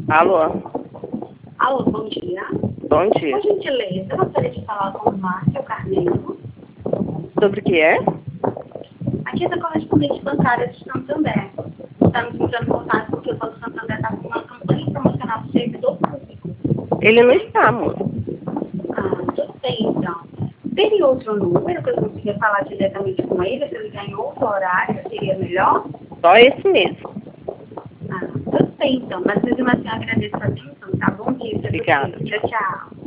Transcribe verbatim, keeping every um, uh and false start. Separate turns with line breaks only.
Alô?
Alô, bom dia.
Bom dia.
Por gentileza, eu gostaria de falar com o Márcio Carneiro.
Sobre o que é?
Aqui é da correspondente bancária de Santander. Estamos entrando em contato porque o Banco Santander está com uma campanha promocional do servidor público.
Ele não está, amor.
Ah, tudo bem, então. Teria outro número que eu consiga falar diretamente com ele? Se ele está em outro horário, seria melhor?
Só esse mesmo.
Ah, tudo bem, então. Mas mesmo assim, eu agradeço a atenção, tá? Bom dia pra
Obrigada.
você. Tchau, tchau.